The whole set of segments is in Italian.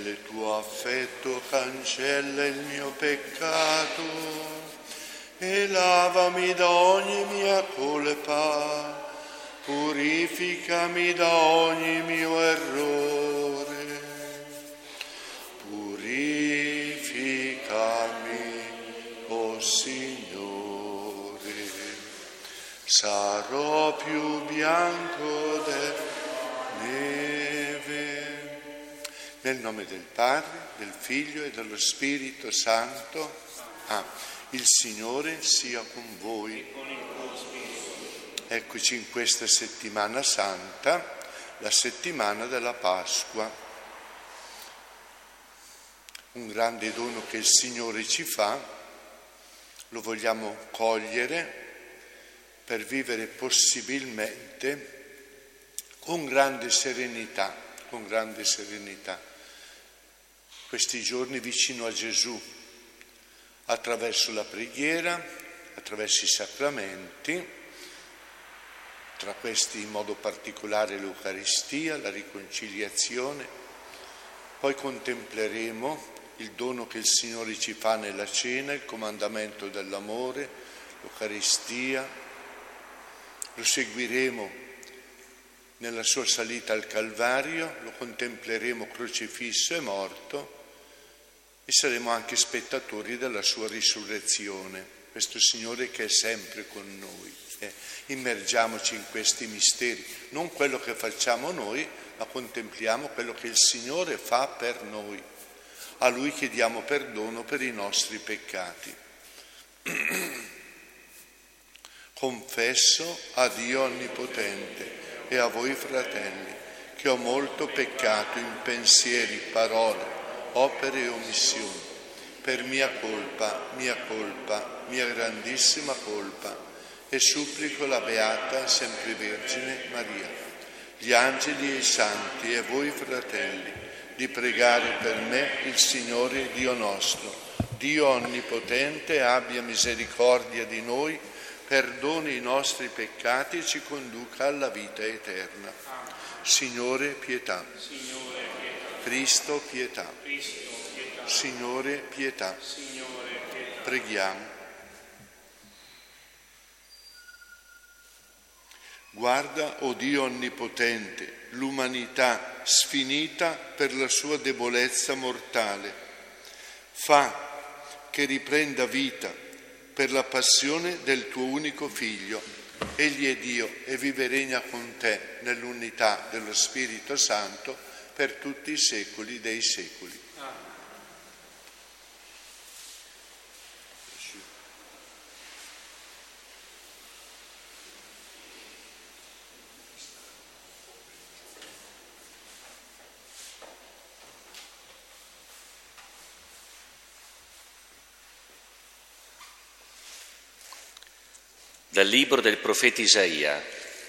il tuo affetto cancella il mio peccato e lavami da ogni mia colpa, purificami da ogni mio errore, purificami, o Signore, sarò più bianco della neve. Nel nome del Padre, del Figlio e dello Spirito Santo. Il Signore sia con voi. Eccoci in questa settimana santa, la settimana della Pasqua. Un grande dono che il Signore ci fa, lo vogliamo cogliere per vivere possibilmente con grande serenità, questi giorni vicino a Gesù, attraverso la preghiera, attraverso i sacramenti, tra questi in modo particolare l'Eucaristia, la riconciliazione. Poi contempleremo il dono che il Signore ci fa nella cena, il comandamento dell'amore, l'Eucaristia. Lo seguiremo nella sua salita al Calvario, lo contempleremo crocifisso e morto e saremo anche spettatori della sua risurrezione. Questo Signore che è sempre con noi. Immergiamoci in questi misteri, non quello che facciamo noi, ma contempliamo quello che il Signore fa per noi. A Lui chiediamo perdono per i nostri peccati. Confesso a Dio Onnipotente e a voi fratelli che ho molto peccato in pensieri, parole, opere e omissioni, per mia colpa, mia grandissima colpa, e supplico la Beata Sempre Vergine Maria, gli angeli e i santi e voi fratelli, di pregare per me il Signore Dio nostro. Dio Onnipotente abbia misericordia di noi, perdoni i nostri peccati e ci conduca alla vita eterna. Signore, pietà. Cristo, pietà. Signore, pietà. Preghiamo. Guarda, o Dio Onnipotente, l'umanità sfinita per la sua debolezza mortale. Fa che riprenda vita per la passione del tuo unico Figlio. Egli è Dio e vive e regna con te nell'unità dello Spirito Santo per tutti i secoli dei secoli. Dal libro del profeta Isaia.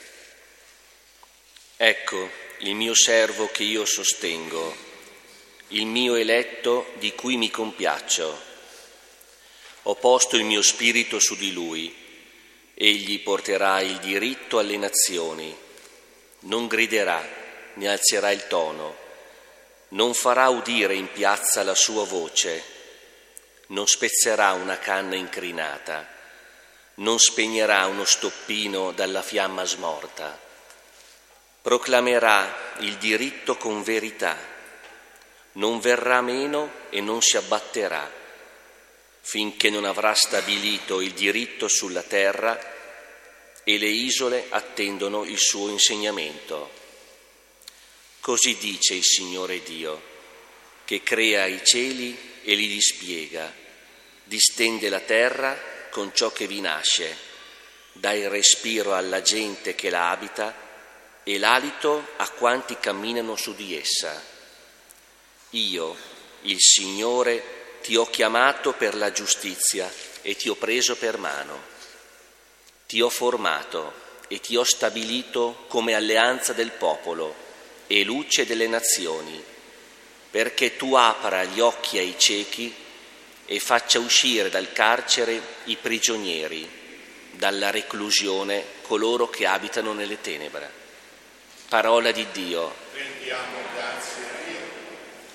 Ecco il mio servo che io sostengo, il mio eletto di cui mi compiaccio. Ho posto il mio spirito su di lui, egli porterà il diritto alle nazioni. Non griderà, né alzerà il tono, non farà udire in piazza la sua voce, non spezzerà una canna incrinata, non spegnerà uno stoppino dalla fiamma smorta. Proclamerà il diritto con verità, non verrà meno e non si abbatterà, finché non avrà stabilito il diritto sulla terra e le isole attendono il suo insegnamento. Così dice il Signore Dio, che crea i cieli e li dispiega, distende la terra con ciò che vi nasce, dà il respiro alla gente che la abita e l'alito a quanti camminano su di essa. Io, il Signore, ti ho chiamato per la giustizia e ti ho preso per mano. Ti ho formato e ti ho stabilito come alleanza del popolo e luce delle nazioni, perché tu apra gli occhi ai ciechi e faccia uscire dal carcere i prigionieri, dalla reclusione coloro che abitano nelle tenebre. Parola di Dio. Rendiamo grazie a Dio.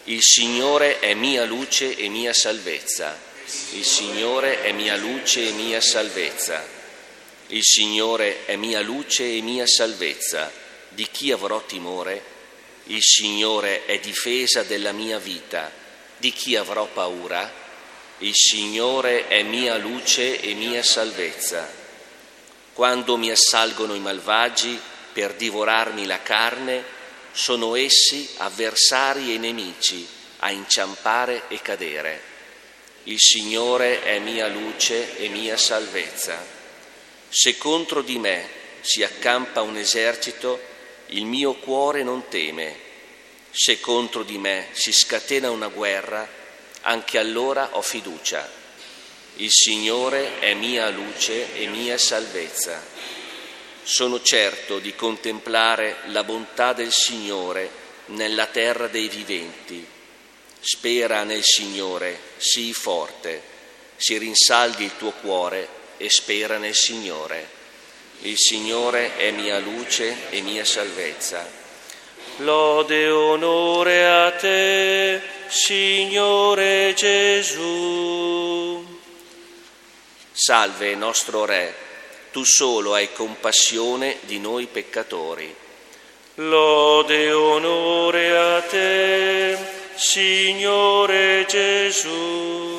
Il Signore è mia luce e mia salvezza. Il Signore è mia luce e mia salvezza. Il Signore è mia luce e mia salvezza. Di chi avrò timore? Il Signore è difesa della mia vita. Di chi avrò paura? Il Signore è mia luce e mia salvezza. Quando mi assalgono i malvagi per divorarmi la carne, sono essi avversari e nemici a inciampare e cadere. Il Signore è mia luce e mia salvezza. Se contro di me si accampa un esercito, il mio cuore non teme. Se contro di me si scatena una guerra, anche allora ho fiducia. Il Signore è mia luce e mia salvezza. Sono certo di contemplare la bontà del Signore nella terra dei viventi. Spera nel Signore, sii forte, si rinsaldi il tuo cuore e spera nel Signore. Il Signore è mia luce e mia salvezza. Lode e onore a te, Signore Gesù. Salve nostro Re, tu solo hai compassione di noi peccatori. Lode e onore a te, Signore Gesù.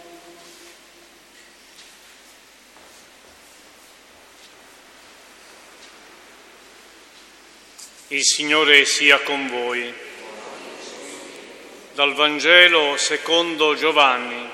Il Signore sia con voi. Dal Vangelo secondo Giovanni.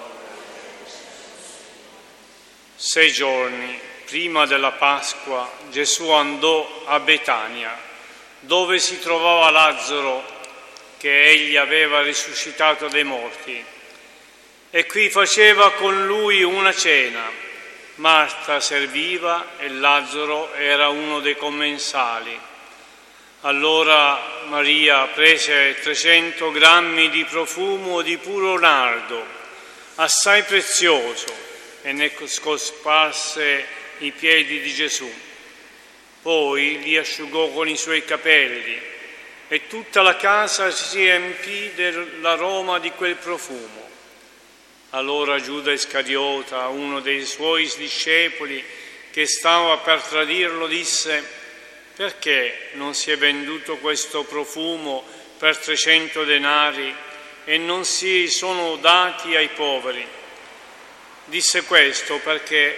6 giorni prima della Pasqua Gesù andò a Betania, dove si trovava Lazzaro, che egli aveva risuscitato dai morti. E qui faceva con lui una cena. Marta serviva e Lazzaro era uno dei commensali. Allora Maria prese 300 grammi di profumo di puro nardo, assai prezioso, e ne cosparse i piedi di Gesù. Poi li asciugò con i suoi capelli e tutta la casa si riempì dell'aroma di quel profumo. Allora Giuda Iscariota, uno dei suoi discepoli che stava per tradirlo, disse: perché non si è venduto questo profumo per 300 denari e non si sono dati ai poveri? Disse questo perché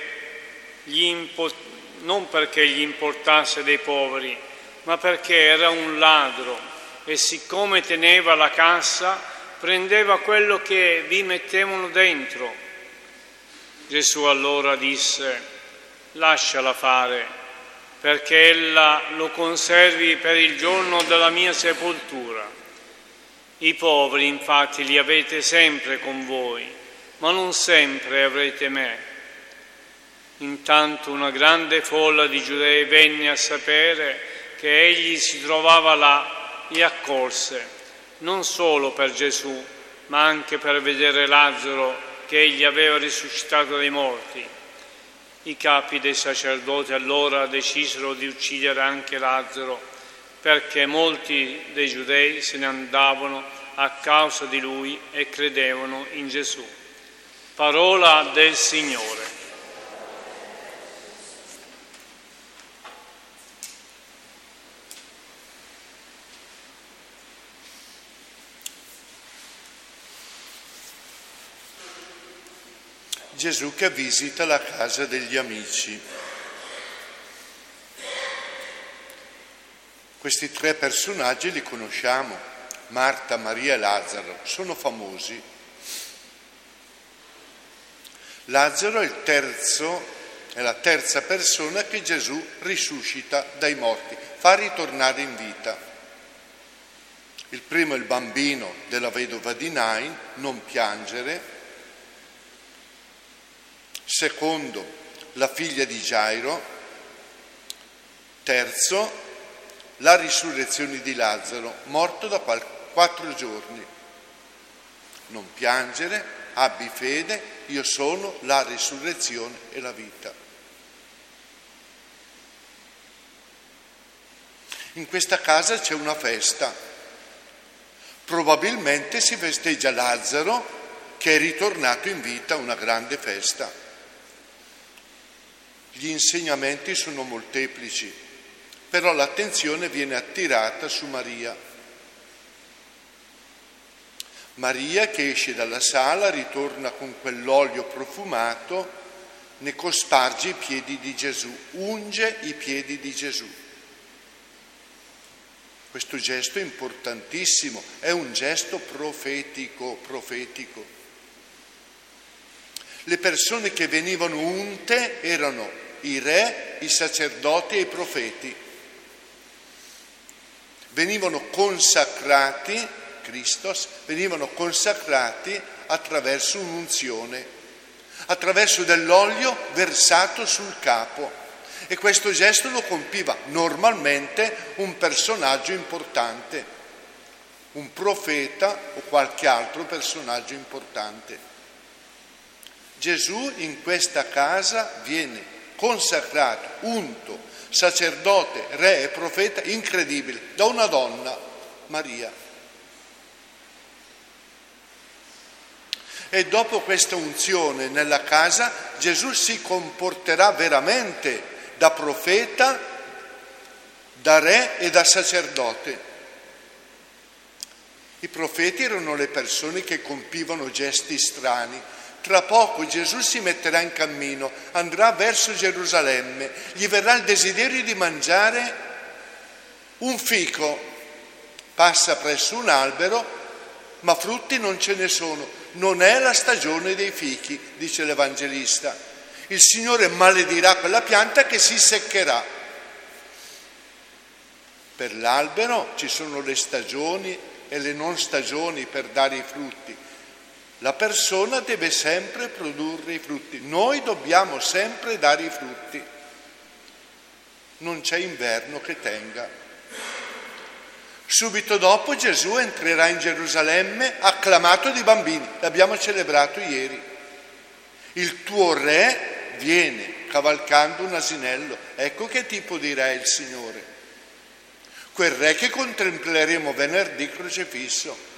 non perché gli importasse dei poveri, ma perché era un ladro e siccome teneva la cassa prendeva quello che vi mettevano dentro. Gesù allora disse: lasciala fare, perché ella lo conservi per il giorno della mia sepoltura. I poveri infatti li avete sempre con voi, ma non sempre avrete me. Intanto una grande folla di giudei venne a sapere che egli si trovava là e accorse, non solo per Gesù, ma anche per vedere Lazzaro che egli aveva risuscitato dai morti. I capi dei sacerdoti allora decisero di uccidere anche Lazzaro, perché molti dei giudei se ne andavano a causa di lui e credevano in Gesù. Parola del Signore. Gesù che visita la casa degli amici. Questi 3 personaggi li conosciamo, Marta, Maria e Lazzaro, sono famosi. Lazzaro è la terza persona che Gesù risuscita dai morti, fa ritornare in vita. Il primo è il bambino della vedova di Nain, non piangere. Secondo, la figlia di Gairo. Terzo, la risurrezione di Lazzaro, morto da 4 giorni. Non piangere, abbi fede, io sono la risurrezione e la vita. In questa casa c'è una festa. Probabilmente si festeggia Lazzaro che è ritornato in vita a una grande festa. Gli insegnamenti sono molteplici, però l'attenzione viene attirata su Maria. Maria che esce dalla sala, ritorna con quell'olio profumato, ne cosparge i piedi di Gesù, unge i piedi di Gesù. Questo gesto è importantissimo, è un gesto profetico. Le persone che venivano unte erano i re, i sacerdoti e i profeti. Venivano consacrati, Christos, venivano consacrati attraverso un'unzione, attraverso dell'olio versato sul capo. E questo gesto lo compiva normalmente un personaggio importante, un profeta o qualche altro personaggio importante. Gesù in questa casa viene consacrato, unto, sacerdote, re e profeta, incredibile, da una donna, Maria. E dopo questa unzione nella casa, Gesù si comporterà veramente da profeta, da re e da sacerdote. I profeti erano le persone che compivano gesti strani. Tra poco Gesù si metterà in cammino, andrà verso Gerusalemme, gli verrà il desiderio di mangiare un fico. Passa presso un albero, ma frutti non ce ne sono. Non è la stagione dei fichi, dice l'Evangelista. Il Signore maledirà quella pianta che si seccherà. Per l'albero ci sono le stagioni e le non stagioni per dare i frutti. La persona deve sempre produrre i frutti. Noi dobbiamo sempre dare i frutti. Non c'è inverno che tenga. Subito dopo Gesù entrerà in Gerusalemme acclamato di bambini. L'abbiamo celebrato ieri. Il tuo re viene cavalcando un asinello. Ecco che tipo di re è il Signore. Quel re che contempleremo venerdì crocifisso.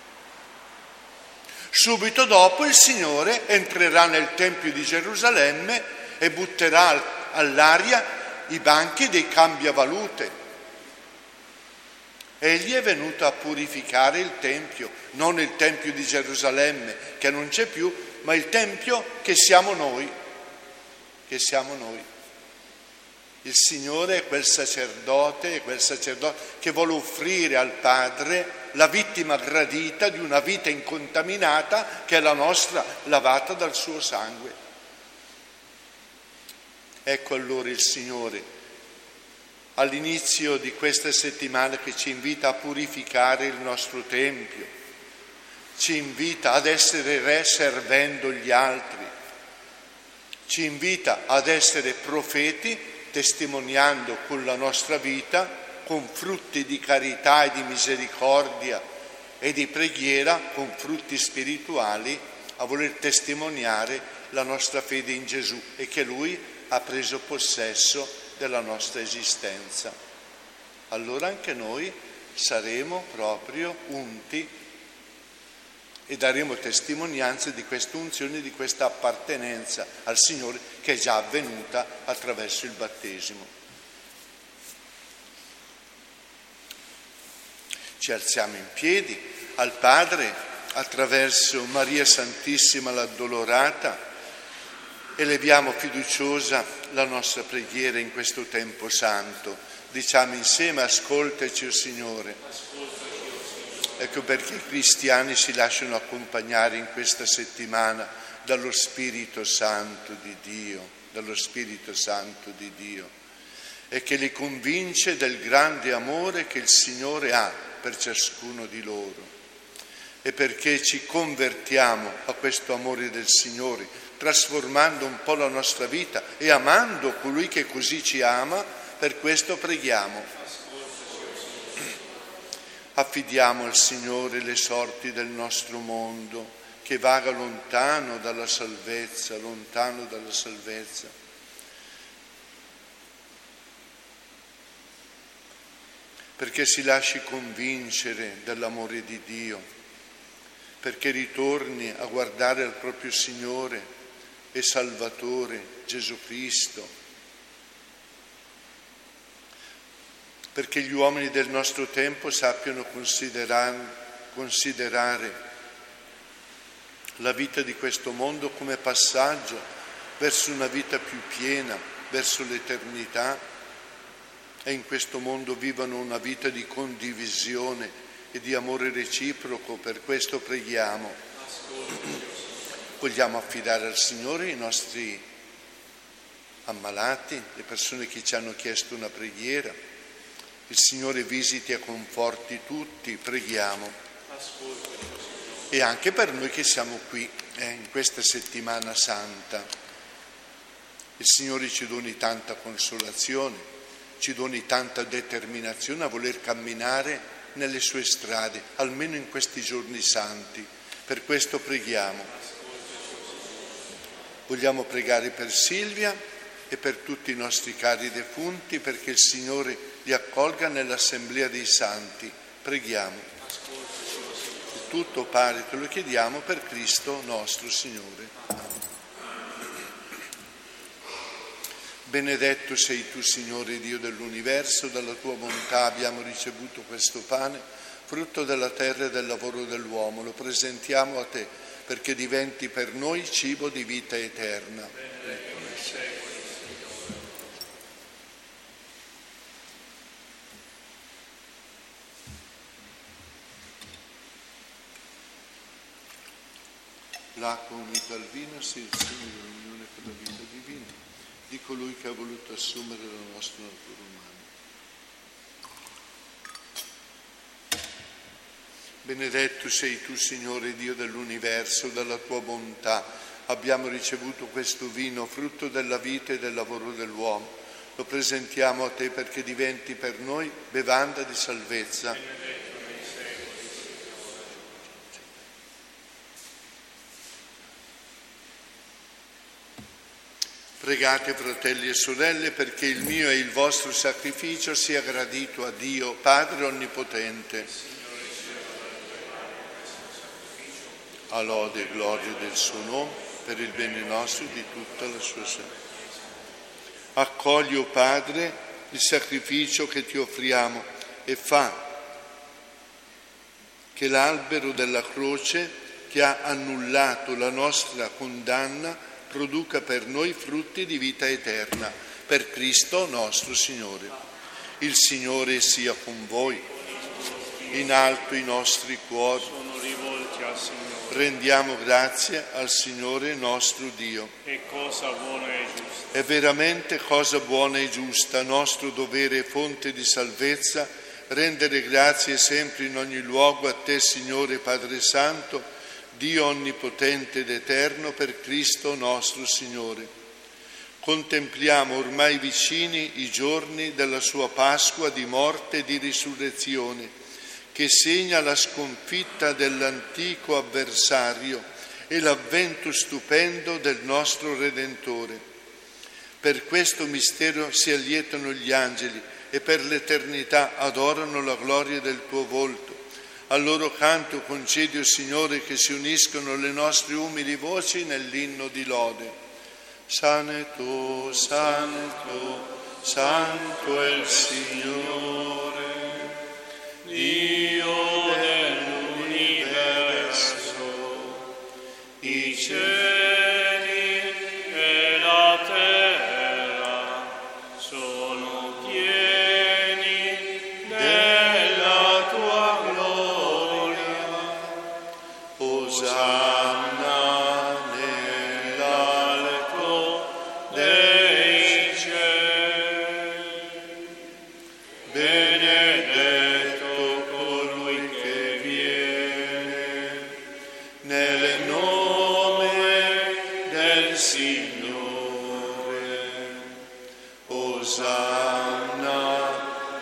Subito dopo il Signore entrerà nel Tempio di Gerusalemme e butterà all'aria i banchi dei cambiavalute. Egli è venuto a purificare il Tempio, non il Tempio di Gerusalemme che non c'è più, ma il Tempio che siamo noi. Il Signore è quel sacerdote che vuole offrire al Padre la vittima gradita di una vita incontaminata che è la nostra, lavata dal suo sangue. Ecco allora il Signore all'inizio di questa settimana che ci invita a purificare il nostro Tempio, ci invita ad essere re servendo gli altri, ci invita ad essere profeti testimoniando con la nostra vita, con frutti di carità e di misericordia e di preghiera, con frutti spirituali, a voler testimoniare la nostra fede in Gesù e che Lui ha preso possesso della nostra esistenza. Allora anche noi saremo proprio unti e daremo testimonianza di questa unzione, di questa appartenenza al Signore che è già avvenuta attraverso il battesimo. Ci alziamo in piedi al Padre attraverso Maria Santissima l'Addolorata e leviamo fiduciosa la nostra preghiera in questo tempo santo. Diciamo insieme: ascoltaci, o Signore. Ecco perché i cristiani si lasciano accompagnare in questa settimana dallo Spirito Santo di Dio, e che li convince del grande amore che il Signore ha per ciascuno di loro, e perché ci convertiamo a questo amore del Signore, trasformando un po' la nostra vita e amando colui che così ci ama. Per questo preghiamo. Affidiamo al Signore le sorti del nostro mondo, che vaga lontano dalla salvezza. perché si lasci convincere dall'amore di Dio, perché ritorni a guardare al proprio Signore e Salvatore Gesù Cristo, perché gli uomini del nostro tempo sappiano considerare la vita di questo mondo come passaggio verso una vita più piena, verso l'eternità, e in questo mondo vivano una vita di condivisione e di amore reciproco. Per questo preghiamo. Vogliamo affidare al Signore i nostri ammalati, le persone che ci hanno chiesto una preghiera. Il Signore visiti e conforti tutti, preghiamo. E anche per noi che siamo qui in questa settimana santa. Il Signore ci doni tanta consolazione, ci doni tanta determinazione a voler camminare nelle sue strade, almeno in questi giorni santi. Per questo preghiamo. Vogliamo pregare per Silvia e per tutti i nostri cari defunti, perché il Signore li accolga nell'assemblea dei santi. Preghiamo. Tutto, Padre, te lo chiediamo per Cristo nostro Signore. Benedetto sei tu, Signore Dio dell'universo, dalla tua bontà abbiamo ricevuto questo pane, frutto della terra e del lavoro dell'uomo. Lo presentiamo a te perché diventi per noi cibo di vita eterna. L'acqua unita al vino sia il segno dell'unione per la vita divina di colui che ha voluto assumere la nostra natura umana. Benedetto sei tu, Signore Dio dell'universo, dalla tua bontà abbiamo ricevuto questo vino, frutto della vita e del lavoro dell'uomo. Lo presentiamo a te perché diventi per noi bevanda di salvezza. Pregate, fratelli e sorelle, perché il mio e il vostro sacrificio sia gradito a Dio, Padre Onnipotente. A lode e gloria del suo nome, per il bene nostro e di tutta la sua salute. Accogli, o Padre, il sacrificio che ti offriamo e fa che l'albero della croce, che ha annullato la nostra condanna, produca per noi frutti di vita eterna, per Cristo nostro Signore. Il Signore sia con voi. In alto i nostri cuori sono rivolti al Signore. Rendiamo grazie al Signore nostro Dio. È cosa buona e giusta. È veramente cosa buona e giusta, nostro dovere e fonte di salvezza, rendere grazie sempre in ogni luogo a te, Signore Padre Santo, Dio onnipotente ed eterno, per Cristo nostro Signore. Contempliamo ormai vicini i giorni della sua Pasqua di morte e di risurrezione, che segna la sconfitta dell'antico avversario e l'avvento stupendo del nostro Redentore. Per questo mistero si allietano gli angeli e per l'eternità adorano la gloria del tuo volto. Al loro canto concedi, o Signore, che si uniscono le nostre umili voci nell'inno di lode. Santo, Santo, Santo è il Signore, Dio dell'universo. I cieli e la terra sono pieni della tua gloria. Osanna nell'alto dei cieli. Benedetto colui che viene nel nome del Signore. Osanna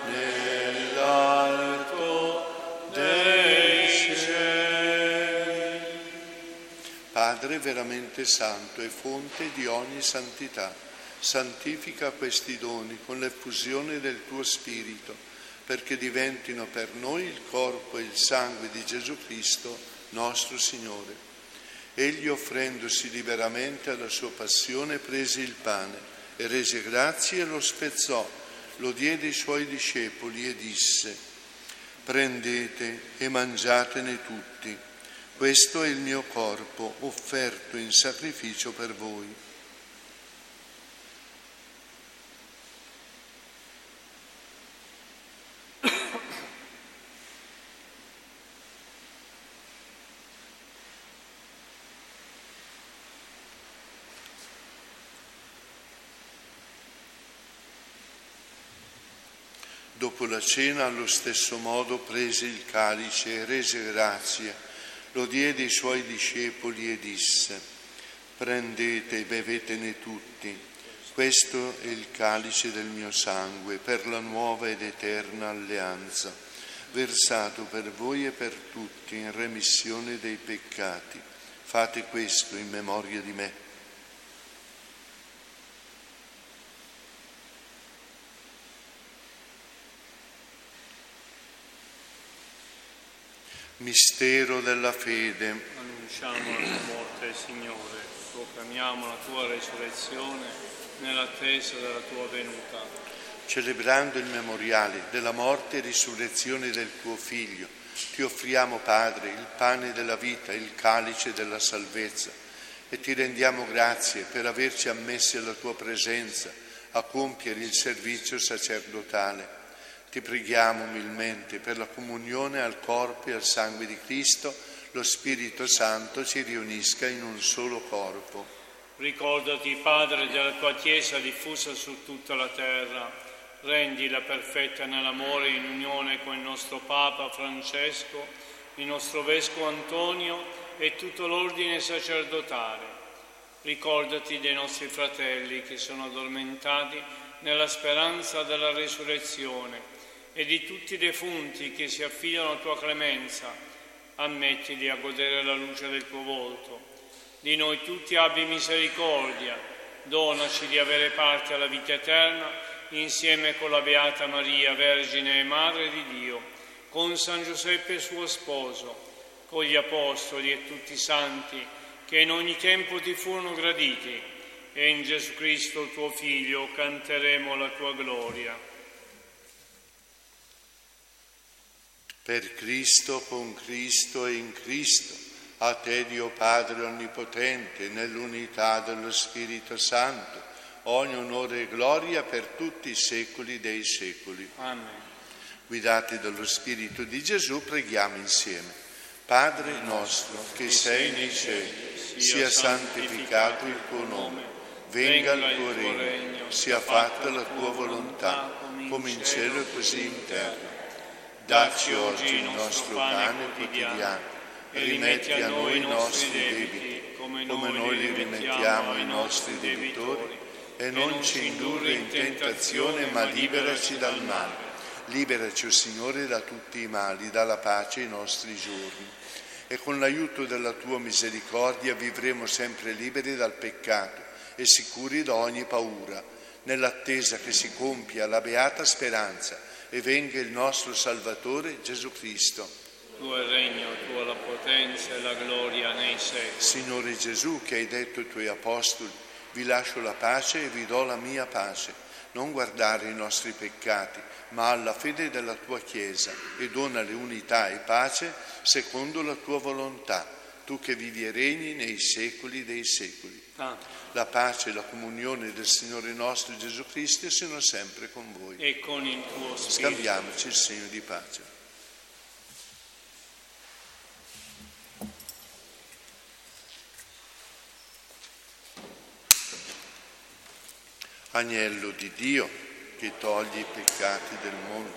nell'alto dei cieli. Padre veramente santo e fonte di ogni santità, santifica questi doni con l'effusione del tuo Spirito, perché diventino per noi il corpo e il sangue di Gesù Cristo, nostro Signore. Egli, offrendosi liberamente alla sua passione, prese il pane e rese grazie e lo spezzò, lo diede ai suoi discepoli e disse: prendete e mangiatene tutti, questo è il mio corpo offerto in sacrificio per voi. Dopo la cena, allo stesso modo, prese il calice e rese grazie, lo diede ai suoi discepoli e disse: prendete e bevetene tutti, questo è il calice del mio sangue per la nuova ed eterna alleanza, versato per voi e per tutti in remissione dei peccati. Fate questo in memoria di me. Mistero della fede. Annunciamo la tua morte, Signore, proclamiamo la tua resurrezione nell'attesa della tua venuta. Celebrando il memoriale della morte e risurrezione del tuo Figlio, ti offriamo, Padre, il pane della vita, il calice della salvezza, e ti rendiamo grazie per averci ammessi alla tua presenza a compiere il servizio sacerdotale. Ti preghiamo umilmente per la comunione al corpo e al sangue di Cristo, lo Spirito Santo ci riunisca in un solo corpo. Ricordati, Padre, della tua Chiesa diffusa su tutta la terra. Rendila perfetta nell'amore in unione con il nostro Papa Francesco, il nostro Vescovo Antonio e tutto l'ordine sacerdotale. Ricordati dei nostri fratelli che sono addormentati nella speranza della resurrezione e di tutti i defunti che si affidano alla tua clemenza. Ammettili a godere la luce del tuo volto. Di noi tutti abbi misericordia, donaci di avere parte alla vita eterna insieme con la Beata Maria, Vergine e Madre di Dio, con San Giuseppe suo sposo, con gli Apostoli e tutti i santi che in ogni tempo ti furono graditi, e in Gesù Cristo tuo Figlio canteremo la tua gloria. Per Cristo, con Cristo e in Cristo, a te Dio Padre Onnipotente, nell'unità dello Spirito Santo, ogni onore e gloria per tutti i secoli dei secoli. Amen. Guidati dallo Spirito di Gesù, preghiamo insieme. Padre nostro, che sei nei cieli, sia santificato il tuo nome, venga il tuo regno, sia fatta la tua volontà, come in cielo e così in terra. Dacci oggi il nostro pane quotidiano e rimetti a noi i nostri debiti, come noi li rimettiamo ai nostri debitori, e non ci indurre in tentazione, ma liberaci dal male. Liberaci, o Signore, da tutti i mali, dalla pace ai nostri giorni. E con l'aiuto della tua misericordia vivremo sempre liberi dal peccato e sicuri da ogni paura, nell'attesa che si compia la beata speranza e venga il nostro Salvatore Gesù Cristo. Tuo è il regno, tua la potenza e la gloria nei secoli. Signore Gesù, che hai detto ai tuoi apostoli: vi lascio la pace e vi do la mia pace, non guardare i nostri peccati, ma alla fede della tua Chiesa, e donale unità e pace secondo la tua volontà, tu che vivi e regni nei secoli dei secoli. La pace e la comunione del Signore nostro Gesù Cristo siano sempre con voi. E con il tuo Spirito. Scambiamoci il segno di pace. Agnello di Dio, che togli i peccati del mondo.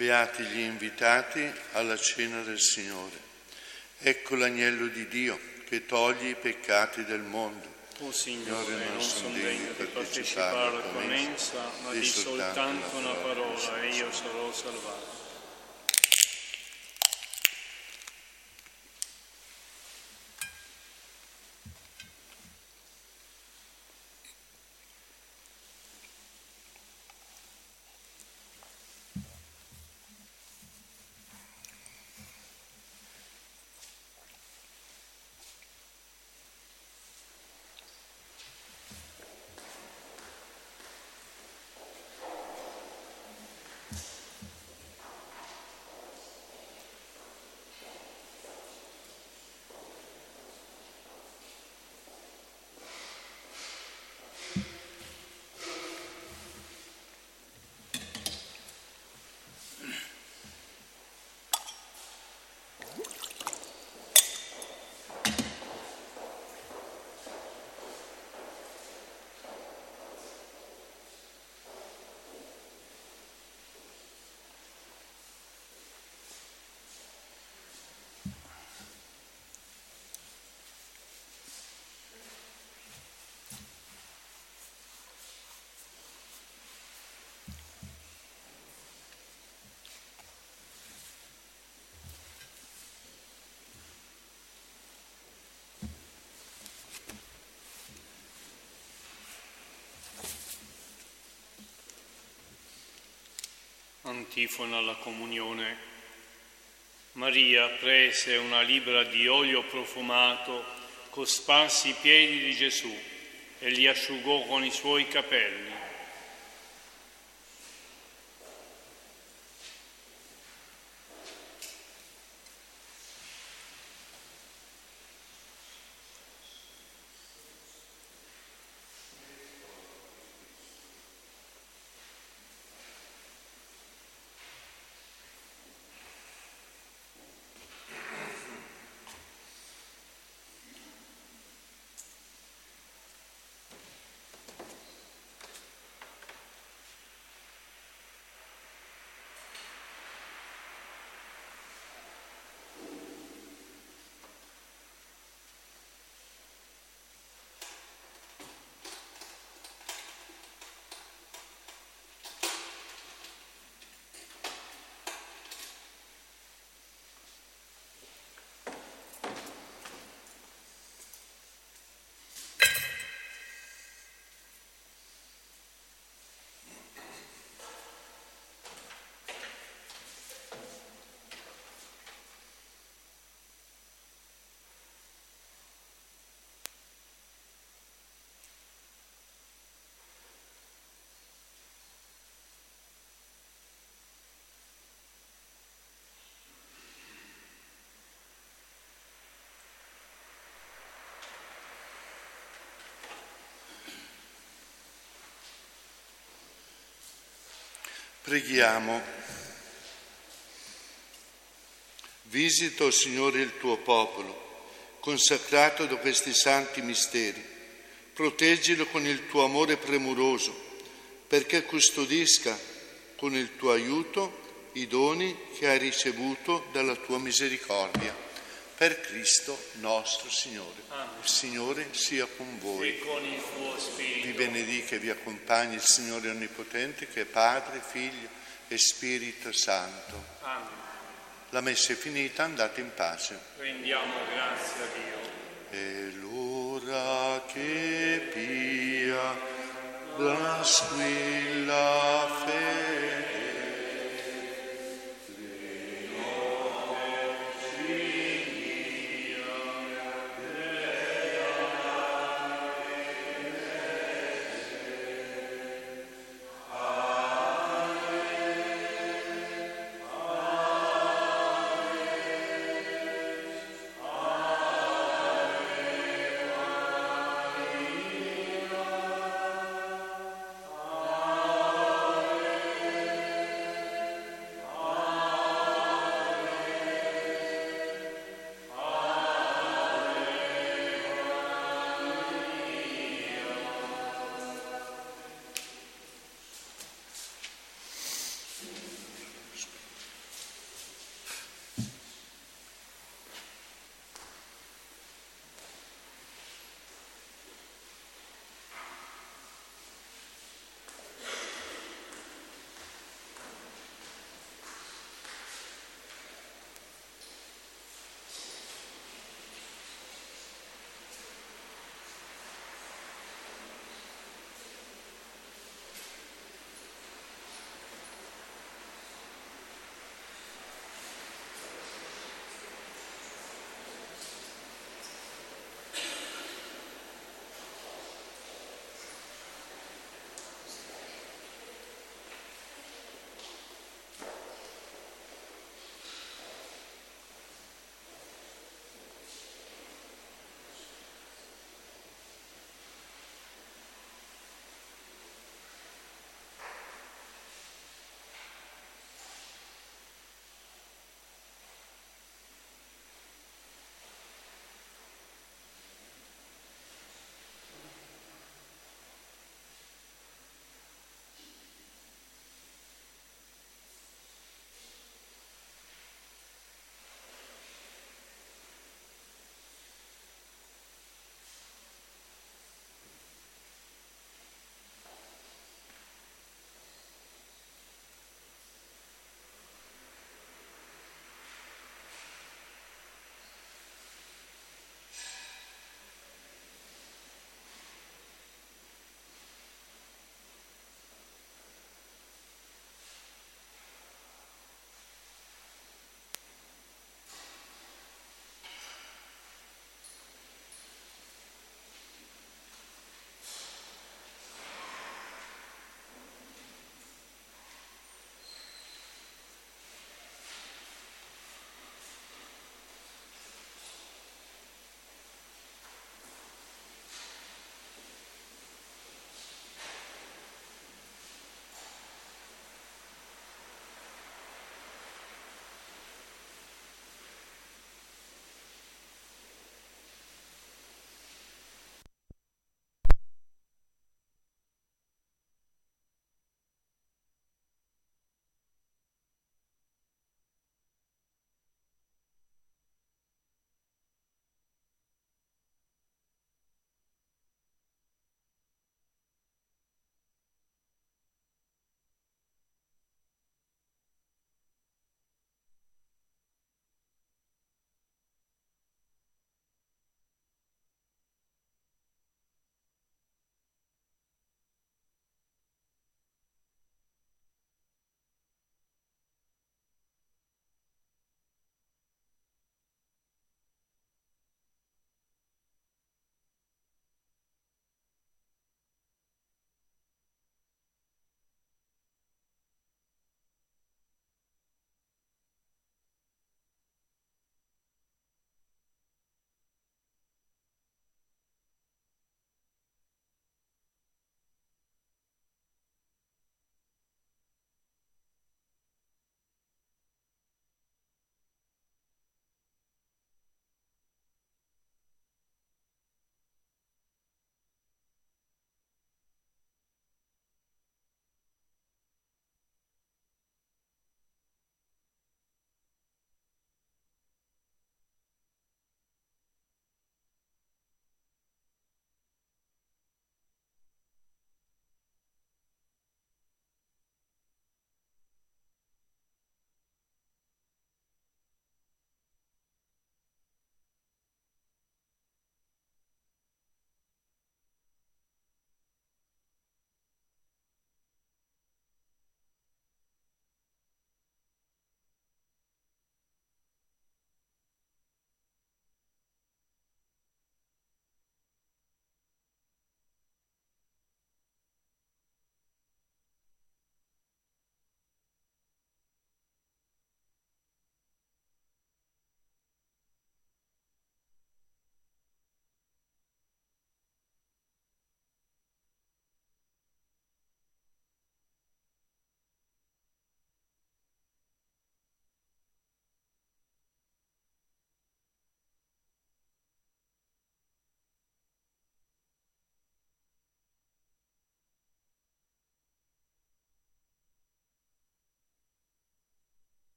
Beati gli invitati alla cena del Signore. Ecco l'agnello di Dio che toglie i peccati del mondo. O Signore, non sono degno di partecipare alla commensa, ma di soltanto una parola e io sarò salvato. Antifona alla comunione. Maria prese una libbra di olio profumato, cosparsi i piedi di Gesù e li asciugò con i suoi capelli. Preghiamo. Visita, o Signore, il tuo popolo, consacrato da questi santi misteri. Proteggilo con il tuo amore premuroso, perché custodisca con il tuo aiuto i doni che hai ricevuto dalla tua misericordia. Per Cristo nostro Signore. Amen. Il Signore sia con voi. E con il tuo spirito. Vi benedica e vi accompagni il Signore Onnipotente, che è Padre, Figlio e Spirito Santo. Amen. La messa è finita, andate in pace. Rendiamo grazie a Dio. E l'ora che pia la squilla